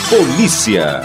Polícia.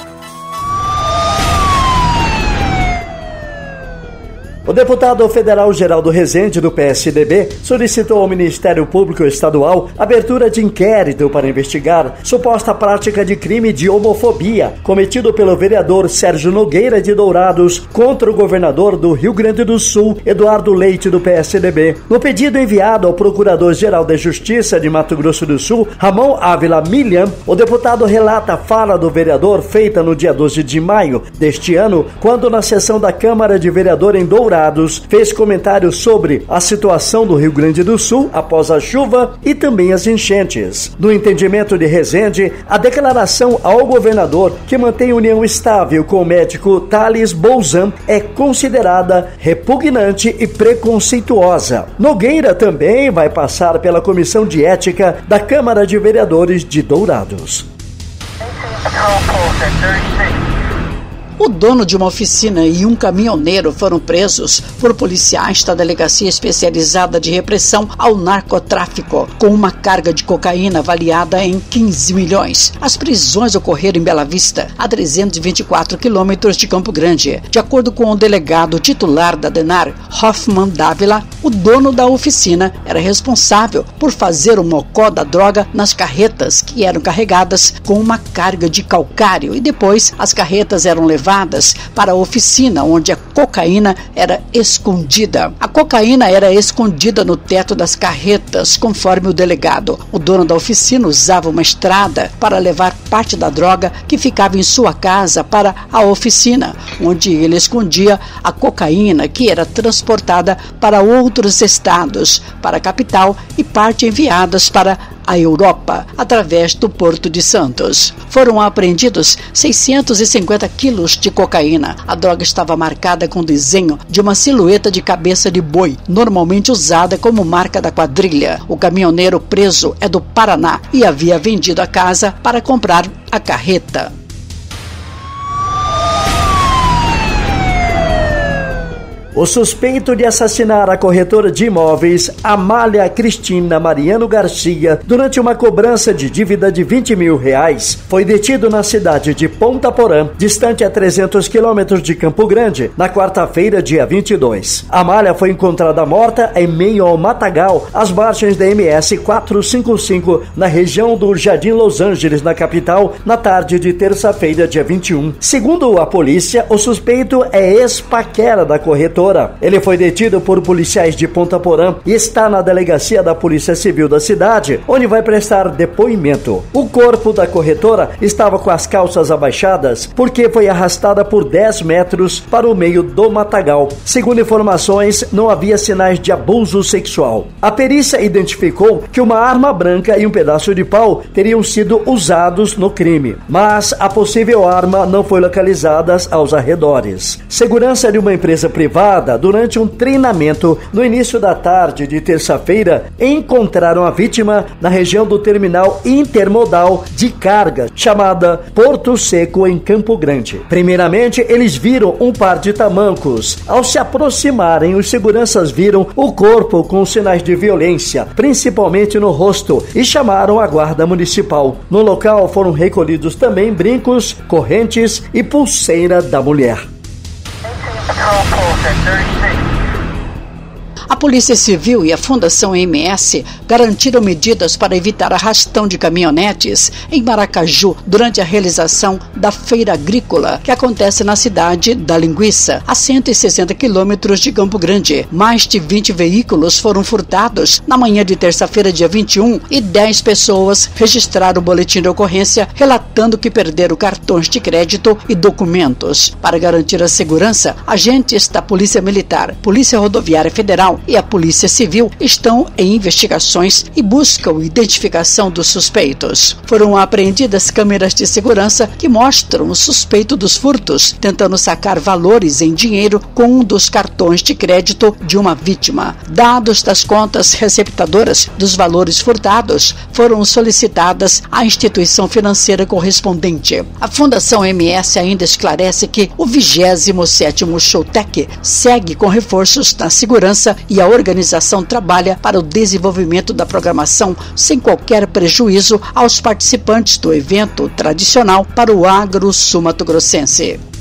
O deputado federal Geraldo Rezende, do PSDB, solicitou ao Ministério Público Estadual abertura de inquérito para investigar suposta prática de crime de homofobia cometido pelo vereador Sérgio Nogueira de Dourados contra o governador do Rio Grande do Sul, Eduardo Leite, do PSDB. No pedido enviado ao Procurador-Geral da Justiça de Mato Grosso do Sul, Ramon Ávila Milian, o deputado relata a fala do vereador feita no dia 12 de maio deste ano, quando na sessão da Câmara de Vereador em Dourados fez comentários sobre a situação do Rio Grande do Sul após a chuva e também as enchentes. No entendimento de Rezende, a declaração ao governador que mantém união estável com o médico Thales Bolzan é considerada repugnante e preconceituosa. Nogueira também vai passar pela Comissão de Ética da Câmara de Vereadores de Dourados. O dono de uma oficina e um caminhoneiro foram presos por policiais da Delegacia Especializada de Repressão ao Narcotráfico, com uma carga de cocaína avaliada em 15 milhões. As prisões ocorreram em Bela Vista, a 324 quilômetros de Campo Grande. De acordo com o delegado titular da DENAR, Hoffman Dávila, o dono da oficina era responsável por fazer o mocó da droga nas carretas que eram carregadas com uma carga de calcário e depois as carretas eram levadas para a oficina onde a cocaína era escondida. A cocaína era escondida no teto das carretas, conforme o delegado. O dono da oficina usava uma estrada para levar parte da droga que ficava em sua casa para a oficina, onde ele escondia a cocaína que era transportada para outros estados, para a capital e parte enviadas para a Europa, através do Porto de Santos. Foram apreendidos 650 quilos de cocaína. A droga estava marcada com o desenho de uma silhueta de cabeça de boi, normalmente usada como marca da quadrilha. O caminhoneiro preso é do Paraná e havia vendido a casa para comprar a carreta. O suspeito de assassinar a corretora de imóveis Amália Cristina Mariano Garcia durante uma cobrança de dívida de R$20 mil foi detido na cidade de Ponta Porã, distante a 300 quilômetros de Campo Grande, na quarta-feira, dia 22. Amália foi encontrada morta em meio ao matagal, às margens da MS 455, na região do Jardim Los Angeles, na capital, na tarde de terça-feira, dia 21. Segundo a polícia, o suspeito é ex-paquera da corretora. Ele foi detido por policiais de Ponta Porã e está na delegacia da Polícia Civil da cidade, onde vai prestar depoimento. O corpo da corretora estava com as calças abaixadas porque foi arrastada por 10 metros para o meio do matagal. Segundo informações, não havia sinais de abuso sexual. A perícia identificou que uma arma branca e um pedaço de pau teriam sido usados no crime, mas a possível arma não foi localizada aos arredores. Segurança de uma empresa privada, durante um treinamento no início da tarde de terça-feira, encontraram a vítima na região do terminal intermodal de carga, chamada Porto Seco, em Campo Grande. Primeiramente, eles viram um par de tamancos. Ao se aproximarem, os seguranças viram o corpo com sinais de violência, principalmente no rosto, e chamaram a guarda municipal. No local foram recolhidos também brincos, correntes e pulseira da mulher. A Polícia Civil e a Fundação MS garantiram medidas para evitar arrastão de caminhonetes em Maracaju durante a realização da Feira Agrícola, que acontece na cidade da Linguiça, a 160 quilômetros de Campo Grande. Mais de 20 veículos foram furtados na manhã de terça-feira, dia 21, e 10 pessoas registraram o boletim de ocorrência relatando que perderam cartões de crédito e documentos. Para garantir a segurança, agentes da Polícia Militar, Polícia Rodoviária Federal e a Polícia Civil estão em investigações e buscam identificação dos suspeitos. Foram apreendidas câmeras de segurança que mostram o suspeito dos furtos tentando sacar valores em dinheiro com um dos cartões de crédito de uma vítima. Dados das contas receptadoras dos valores furtados foram solicitadas à instituição financeira correspondente. A Fundação MS ainda esclarece que o 27º Showtech segue com reforços na segurança e a organização trabalha para o desenvolvimento da programação sem qualquer prejuízo aos participantes do evento tradicional para o agro sul-mato-grossense.